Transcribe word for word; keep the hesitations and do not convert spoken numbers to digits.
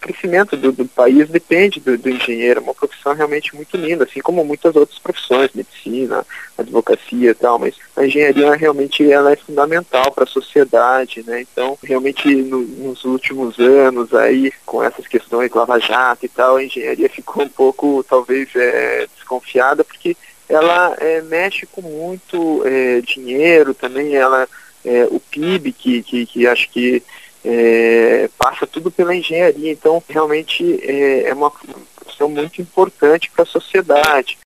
crescimento do, do país depende do, do engenheiro, é uma profissão realmente muito linda, assim como muitas outras profissões, medicina, advocacia e tal, mas a engenharia realmente ela é fundamental para a sociedade, né? Então, realmente no, nos últimos anos aí, com essas questões Lava Jato e tal, a engenharia ficou um pouco, talvez, é, desconfiada, porque ela é, mexe com muito é, dinheiro também, ela, é, o P I B, que, que, que acho que É, passa tudo pela engenharia, então realmente é, é uma função muito importante para a sociedade.